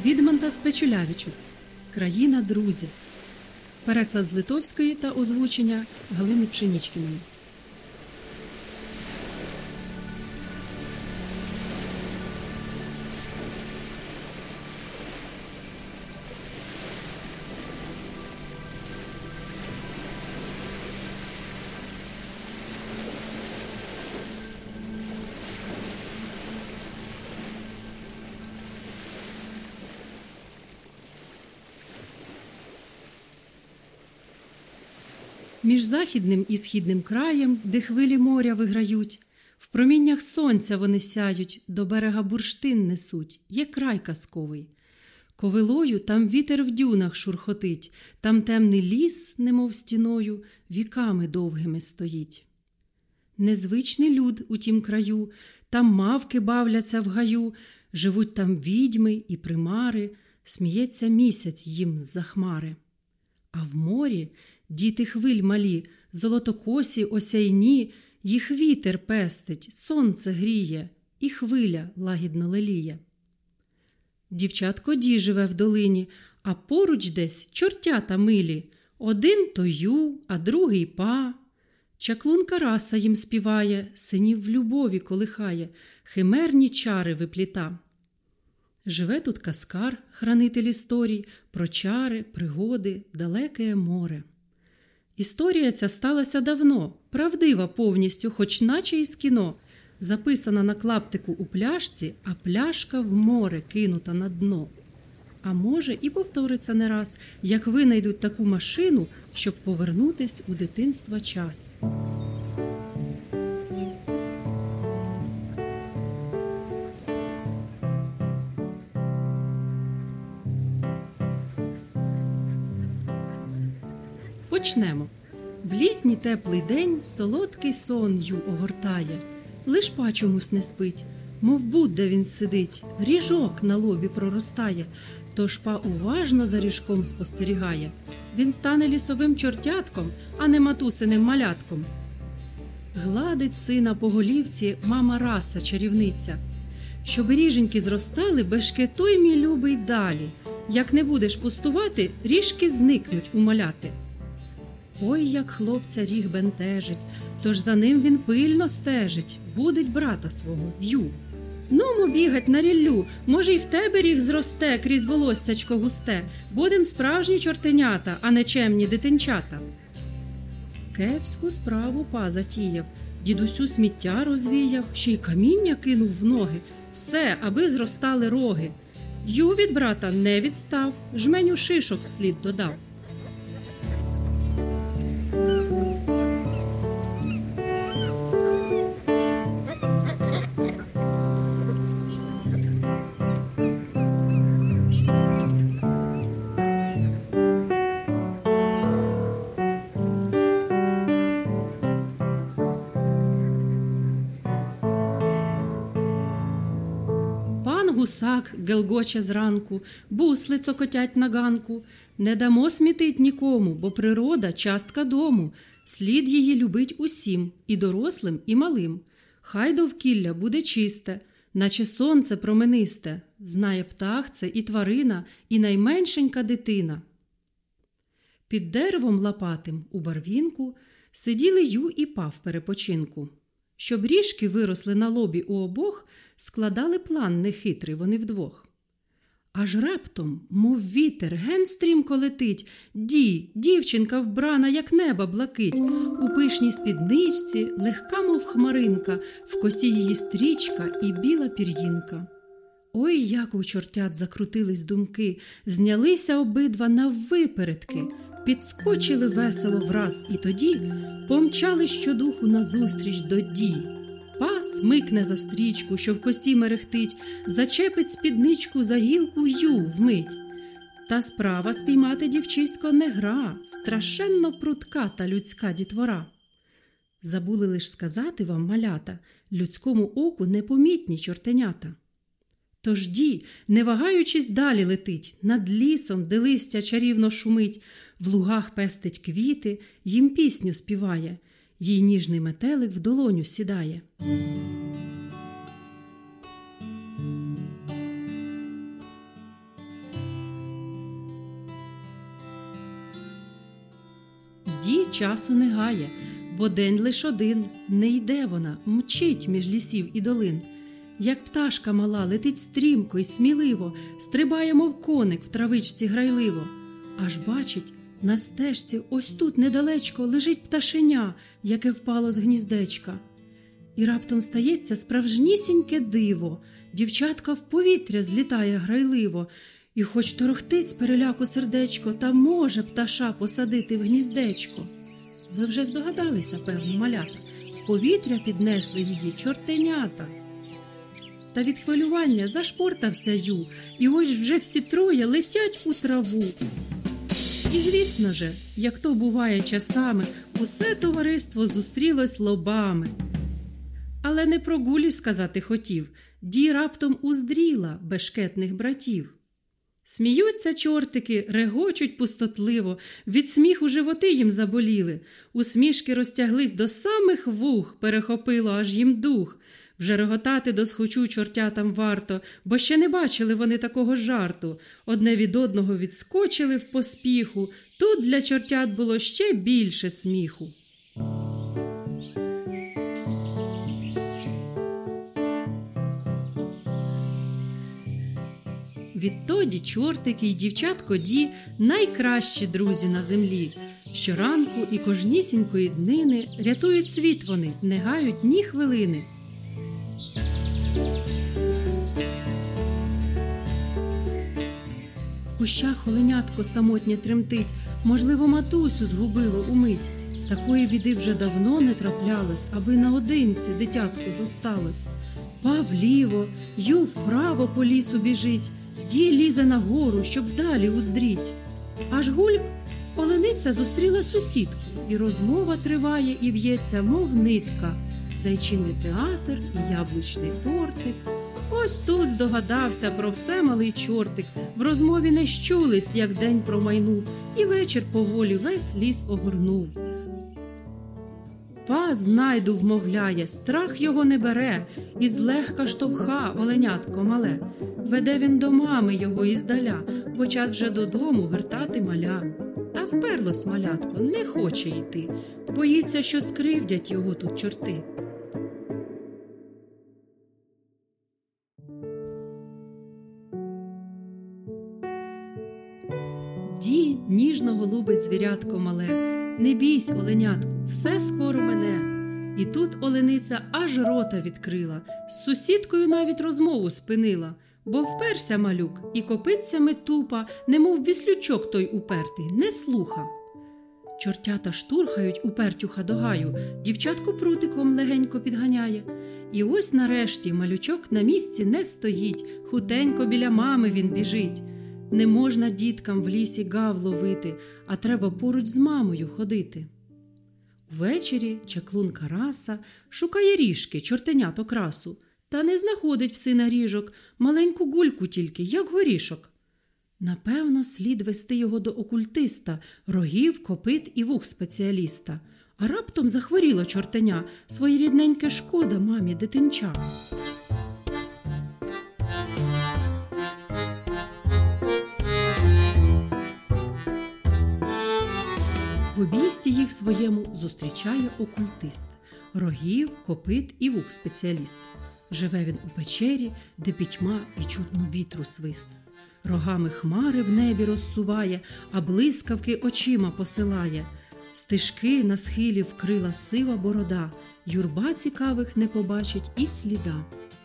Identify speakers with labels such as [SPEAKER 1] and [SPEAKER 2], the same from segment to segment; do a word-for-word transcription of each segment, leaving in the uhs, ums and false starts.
[SPEAKER 1] Відмантас Печулявічус. Країна друзів. Переклад з литовської та озвучення Галини Пшенічкіної. Між західним і східним краєм, де хвилі моря виграють, в проміннях сонця вони сяють, до берега бурштин несуть, є край казковий. Ковилою там вітер в дюнах шурхотить, там темний ліс, немов стіною, віками довгими стоїть. Незвичний люд у тім краю, там мавки бавляться в гаю, живуть там відьми і примари, сміється місяць їм з-за хмари. А в морі діти хвиль малі, золотокосі осяйні, їх вітер пестить, сонце гріє, і хвиля лагідно леліє. Дівчатко Ді живе в долині, а поруч десь чортята милі. Один то ю, а другий па. Чаклунка Раса їм співає, синів в любові колихає, химерні чари випліта. Живе тут Каскар, хранитель історій, про чари, пригоди, далеке море. Історія ця сталася давно, правдива повністю, хоч наче із кіно. Записана на клаптику у пляшці, а пляшка в море кинута на дно. А може і повториться не раз, як винайдуть таку машину, щоб повернутись у дитинства час. Почнемо. В літній теплий день солодкий сон ю огортає. Лиш па чомусь не спить, мов будь-де він сидить, ріжок на лобі проростає. Тож па уважно за ріжком спостерігає. Він стане лісовим чортятком, а не матусиним малятком. Гладить сина по голівці мама Раса чарівниця. Щоб ріженьки зростали, бешкетуй, мій любий, далі. Як не будеш пустувати, ріжки зникнуть у маляти. Ой, як хлопця ріг бентежить, тож за ним він пильно стежить, будить брата свого, ю. Нумо бігать на ріллю, може й в тебе ріг зросте крізь волоссячко густе, будем справжні чортенята, а не чемні дитинчата. Кепську справу па затіяв, дідусю сміття розвіяв, ще й каміння кинув в ноги, все, аби зростали роги. Ю від брата не відстав, жменю шишок вслід додав. Гусак гелгоче зранку, бусли цокотять на ганку. Не дамо смітить нікому, бо природа – частка дому. Слід її любить усім, і дорослим, і малим. Хай довкілля буде чисте, наче сонце променисте. Знає птах це і тварина, і найменшенька дитина. Під деревом лапатим у барвінку сиділи ю і па в перепочинку. Щоб ріжки виросли на лобі у обох, складали план нехитрий вони вдвох. Аж раптом, мов вітер, ген стрімко летить, Ді, дівчинка вбрана, як неба блакить, у пишній спідничці, легка, мов хмаринка, в косі її стрічка і біла пір'їнка. Ой, як у чортят закрутились думки, знялися обидва наввипередки, підскочили весело враз і тоді помчали щодуху назустріч до Ді. Па смикне за стрічку, що в косі мерехтить, зачепить спідничку за гілку ю вмить. Та справа спіймати дівчисько не гра, страшенно прудка та людська дітвора. Забули лиш сказати вам, малята, людському оку непомітні чортенята. Тож Ді, не вагаючись, далі летить, над лісом, де листя чарівно шумить, в лугах пестить квіти, їм пісню співає, їй ніжний метелик в долоню сідає. часу не гає, бо день лиш один, не йде вона, мчить між лісів і долин. Як пташка мала, летить стрімко й сміливо, стрибає, мов коник в травичці грайливо. Аж бачить, на стежці ось тут недалечко лежить пташеня, яке впало з гніздечка. І раптом стається справжнісіньке диво, дівчатка в повітря злітає грайливо, і хоч торохтить з переляку сердечко, та може пташа посадити в гніздечко. Ви вже здогадалися, певно, малята, в повітря піднесли її чортенята. Та від хвилювання зашпортався ю, і ось вже всі троє летять у траву. І звісно же, як то буває часами, усе товариство зустрілось лобами. Але не про Гулі сказати хотів, Ді раптом уздріла бешкетних братів. Сміються чортики, регочуть пустотливо, від сміху животи їм заболіли, усмішки розтяглись до самих вух, перехопило аж їм дух. Вже реготати досхочу чортятам варто, бо ще не бачили вони такого жарту. Одне від одного відскочили в поспіху, тут для чортят було ще більше сміху. Відтоді чортики й дівчатко Ді найкращі друзі на землі. Щоранку і кожнісінької днини рятують світ вони, не гають ні хвилини. В кущах оленятко самотнє тремтить, можливо, матусю згубило умить. Такої біди вже давно не траплялось, аби наодинці дитятко зосталось. Па вліво, ю вправо по лісу біжить, Ді лізе на гору, щоб далі уздріть. Аж гульк, олениця зустріла сусідку, і розмова триває і в'ється, мов нитка. Зайчиний театр і яблучний тортик. Ось тут здогадався про все малий чортик. В розмові не щулись, як день промайнув, і вечір поволі весь ліс огорнув. Па знайду вмовляє, страх його не бере, і злегка штовха оленятко мале. Веде він до мами його іздаля, почав вже додому вертати маля. Та вперлось малятко, не хоче йти, боїться, що скривдять його тут чорти. Ді ніжно голубить звірятко мале, не бійсь, оленятку, все скоро мене. І тут олениця аж рота відкрила, з сусідкою навіть розмову спинила, бо вперся малюк і копитцями тупа, немов віслючок той упертий, не слуха. Чортята штурхають упертюха до гаю, дівчатку прутиком легенько підганяє. І ось нарешті малючок на місці не стоїть, хутенько біля мами він біжить. Не можна діткам в лісі гав ловити, а треба поруч з мамою ходити. Увечері чаклун Караса шукає ріжки, чортенят окрасу, та не знаходить в сина ріжок, маленьку гульку тільки, як горішок. Напевно, слід вести його до окультиста, рогів, копит і вух спеціаліста. А раптом захворіло чортеня, своє рідненьке шкода мамі дитинча. В обійсті їх своєму зустрічає окультист, рогів, копит і вух спеціаліст. Живе він у печері, де пітьма і чутно вітру свист. Рогами хмари в небі розсуває, а блискавки очима посилає. Стежки на схилі вкрила сива борода, юрба цікавих не побачить і сліда.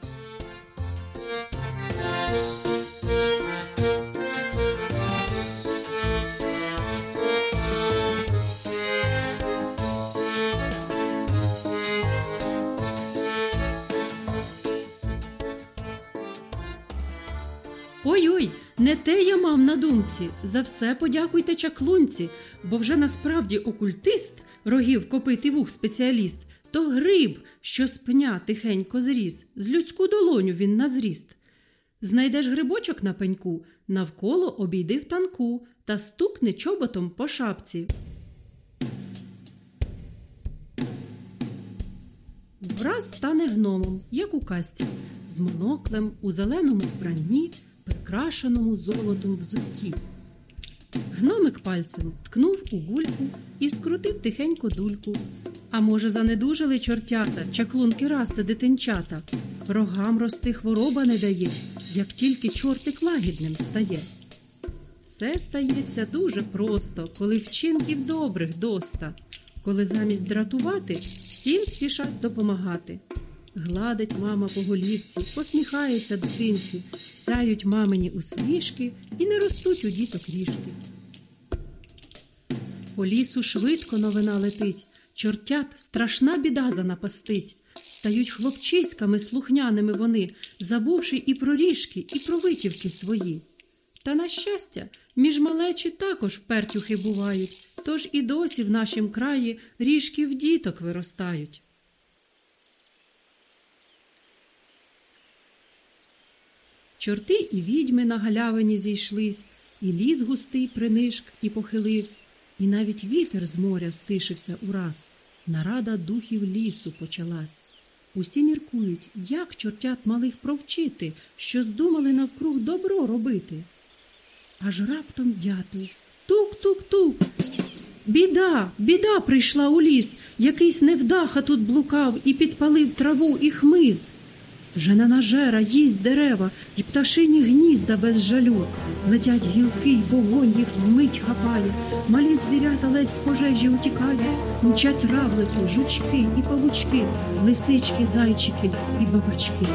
[SPEAKER 1] Ой-ой, не те я мав на думці, за все подякуйте чаклунці, бо вже насправді окультист, рогів, копит і вух спеціаліст, то гриб, що з пня тихенько зріс, з людську долоню він на зріст. Знайдеш грибочок на пеньку, навколо обійди в танку та стукни чоботом по шапці. Враз стане гномом, як у казці, з моноклем у зеленому вбранні, прикрашеному золотом взутті. Гномик пальцем ткнув у гульку і скрутив тихенько дульку. А може, занедужали чортята, чаклунки раси дитинчата? Рогам рости хвороба не дає, як тільки чортик лагідним стає. Все стається дуже просто, коли вчинків добрих доста, коли замість дратувати, всім спішать допомагати. Гладить мама по голівці, посміхається дитинці, сяють мамині усмішки і не ростуть у діток ріжки. По лісу швидко новина летить, чортят страшна біда занапастить. Стають хлопчиськами слухняними вони, забувши і про ріжки, і про витівки свої. Та, на щастя, між малечі також впертюхи бувають, тож і досі в нашім краї ріжки в діток виростають. Чорти і відьми на галявині зійшлись, і ліс густий принишк і похиливсь, і навіть вітер з моря стишився ураз. Нарада духів лісу почалась. Усі міркують, як чортят малих провчити, що здумали навкруг добро робити. Аж раптом дятел. Тук-тук-тук! Біда, біда прийшла у ліс, якийсь невдаха тут блукав і підпалив траву і хмиз. Вже ненажера їсть дерева і пташині гнізда без жалю. Летять гілки, й вогонь їх вмить хапає. Малі звірята ледь з пожежі утікають. Мчать равлики, жучки і павучки, лисички, зайчики і бабачки.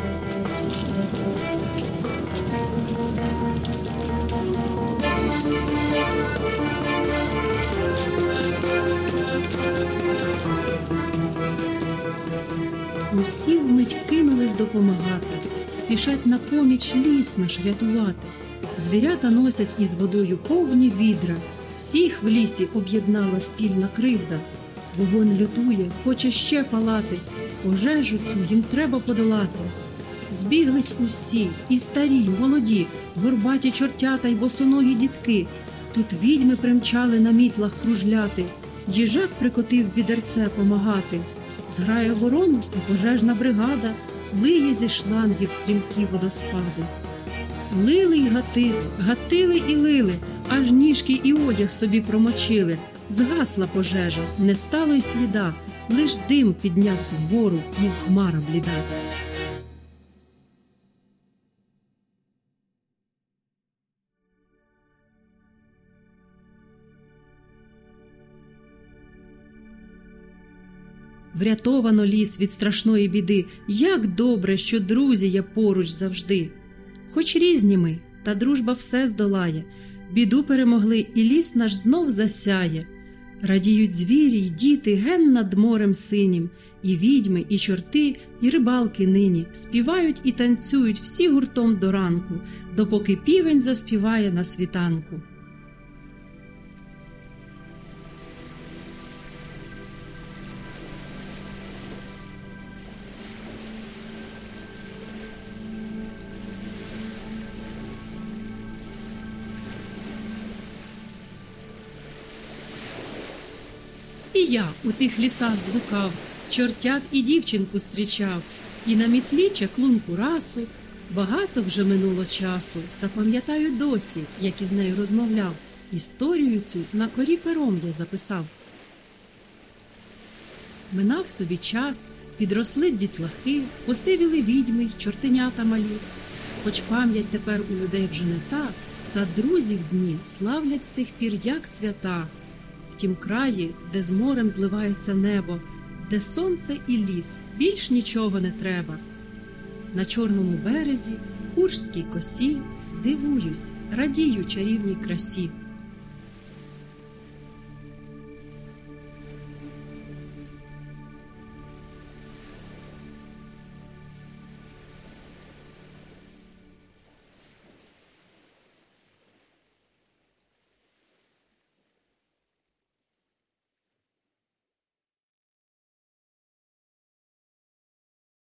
[SPEAKER 1] Усі вмить кинулись допомагати, спішать на поміч ліс наш рятувати. Звірята носять із водою повні відра, всіх в лісі об'єднала спільна кривда. Вогонь лютує, хоче ще палати, пожежу цю їм треба подолати. Збіглись усі, і старі, й молоді, горбаті чортята й босоногі дітки. Тут відьми примчали на мітлах кружляти, їжак прикотив відерце помагати. Зграє ворон і пожежна бригада, лиє зі шлангів стрімкі водоспади. Лили й гатили, гатили і лили, аж ніжки і одяг собі промочили. Згасла пожежа, не стало й сліда, лиш дим піднявся вгору, мов хмара бліда. Врятовано ліс від страшної біди, як добре, що друзі є поруч завжди. Хоч різні ми, та дружба все здолає, біду перемогли, і ліс наш знов засяє. Радіють звірі й діти ген над морем синім, і відьми, і чорти, і рибалки нині співають і танцюють всі гуртом до ранку, допоки півень заспіває на світанку. І я у тих лісах блукав, чортят і дівчинку зустрічав, і на мітлі чаклунку расу. Багато вже минуло часу, та пам'ятаю досі, як із нею розмовляв. Історію цю на корі пером я записав. Минав собі час, підросли дітлахи, посивіли відьми й чортенята малі. Хоч пам'ять тепер у людей вже не та, та друзів дні славлять з тих пір як свята. В тім краї, де з морем зливається небо, де сонце і ліс, більш нічого не треба. На чорному березі, куршській косі, дивуюсь, радію чарівній красі.